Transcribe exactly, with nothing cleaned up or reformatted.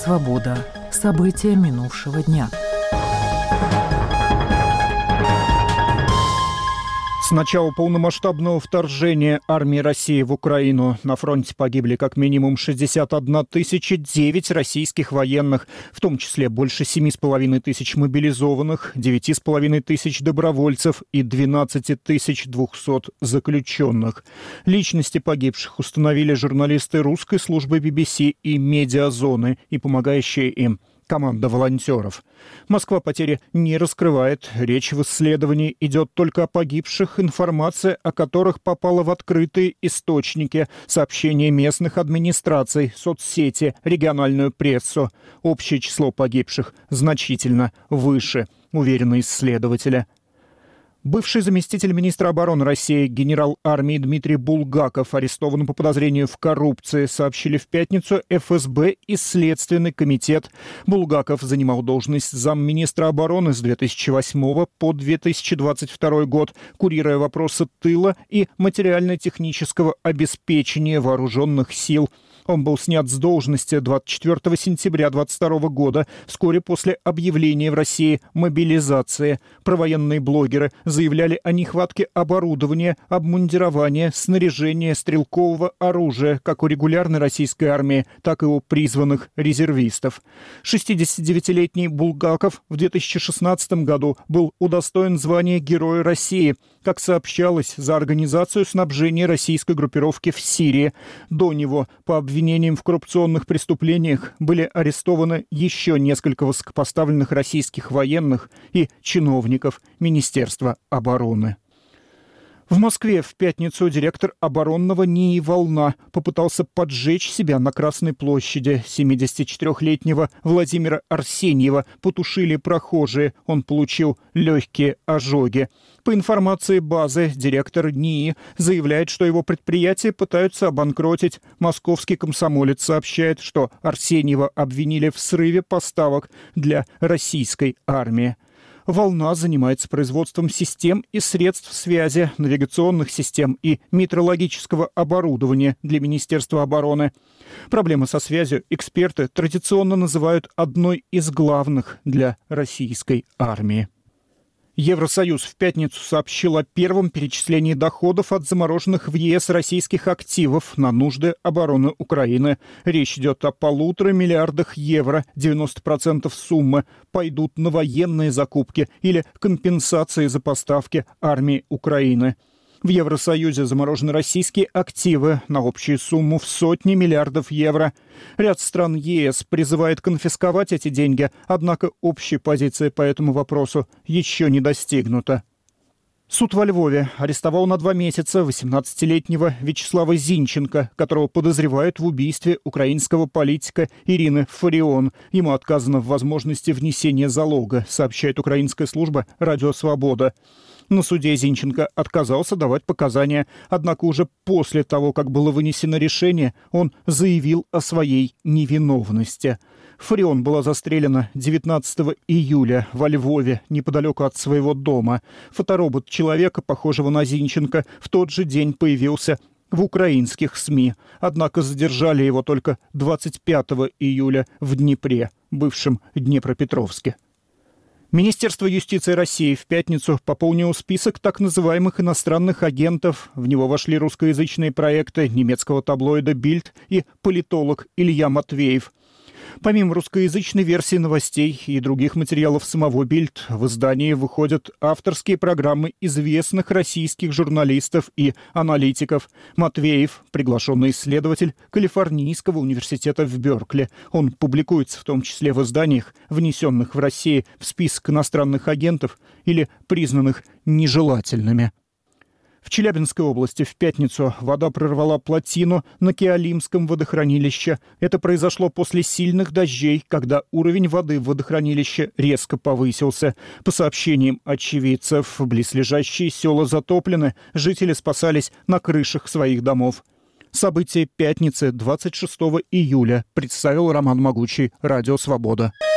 Свобода. События минувшего дня. С начала полномасштабного вторжения армии России в Украину на фронте погибли как минимум шестьдесят одна тысяча девять российских военных, в том числе больше семи с половиной тысяч мобилизованных, девяти с половиной тысяч добровольцев и двенадцать тысяч двести заключенных. Личности погибших установили журналисты русской службы би би си и «Медиазоны» и помогающие им команда волонтеров. Москва потери не раскрывает. Речь в исследовании идет только о погибших, информация о которых попала в открытые источники, сообщения местных администраций, соцсети, региональную прессу. Общее число погибших значительно выше, уверены исследователи. Бывший заместитель министра обороны России генерал армии Дмитрий Булгаков арестован по подозрению в коррупции, сообщили в пятницу эф эс бэ и Следственный комитет. Булгаков занимал должность замминистра обороны с две тысячи восьмого по две тысячи двадцать второй год, курируя вопросы тыла и материально-технического обеспечения вооруженных сил. Он был снят с должности двадцать четвёртого сентября две тысячи двадцать второго года, вскоре после объявления в России мобилизации. Провоенные блогеры заявляли о нехватке оборудования, обмундирования, снаряжения, стрелкового оружия как у регулярной российской армии, так и у призванных резервистов. шестидесятидевятилетний Булгаков в две тысячи шестнадцатом году был удостоен звания Героя России, как сообщалось, за организацию снабжения российской группировки в Сирии. До него по обвинениям в коррупционных преступлениях были арестованы еще несколько высокопоставленных российских военных и чиновников Министерства обороны. В Москве в пятницу директор оборонного НИИ «Волна» попытался поджечь себя на Красной площади. семидесятичетырёхлетнего Владимира Арсеньева потушили прохожие. Он получил легкие ожоги. По информации базы, директор НИИ заявляет, что его предприятие пытаются обанкротить. Московский комсомолец сообщает, что Арсеньева обвинили в срыве поставок для российской армии. «Волна» занимается производством систем и средств связи, навигационных систем и метеорологического оборудования для Министерства обороны. Проблемы со связью эксперты традиционно называют одной из главных для российской армии. Евросоюз в пятницу сообщил о первом перечислении доходов от замороженных в е эс российских активов на нужды обороны Украины. Речь идет о полутора миллиардах евро. девяносто процентов суммы пойдут на военные закупки или компенсации за поставки армии Украины. В Евросоюзе заморожены российские активы на общую сумму в сотни миллиардов евро. Ряд стран е эс призывает конфисковать эти деньги, однако общая позиция по этому вопросу еще не достигнута. Суд во Львове арестовал на два месяца восемнадцатилетнего Вячеслава Зинченко, которого подозревают в убийстве украинского политика Ирины Фарион. Ему отказано в возможности внесения залога, сообщает украинская служба «Радио Свобода». На суде Зинченко отказался давать показания, однако уже после того, как было вынесено решение, он заявил о своей невиновности. Фарион была застрелена девятнадцатого июля во Львове, неподалеку от своего дома. Фоторобот человека, похожего на Зинченко, в тот же день появился в украинских СМИ, однако задержали его только двадцать пятого июля в Днепре, бывшем Днепропетровске. Министерство юстиции России в пятницу пополнило список так называемых иностранных агентов. В него вошли русскоязычные проекты немецкого таблоида «Бильд» и политолог Илья Матвеев. Помимо русскоязычной версии новостей и других материалов самого «Бильд», в издании выходят авторские программы известных российских журналистов и аналитиков. Матвеев – приглашенный исследователь Калифорнийского университета в Беркли. Он публикуется в том числе в изданиях, внесенных в Россию в список иностранных агентов или признанных нежелательными. В Челябинской области в пятницу вода прорвала плотину на Кеолимском водохранилище. Это произошло после сильных дождей, когда уровень воды в водохранилище резко повысился. По сообщениям очевидцев, близлежащие села затоплены, жители спасались на крышах своих домов. События пятницы двадцать шестого июля представил Роман Могучий, Радио Свобода.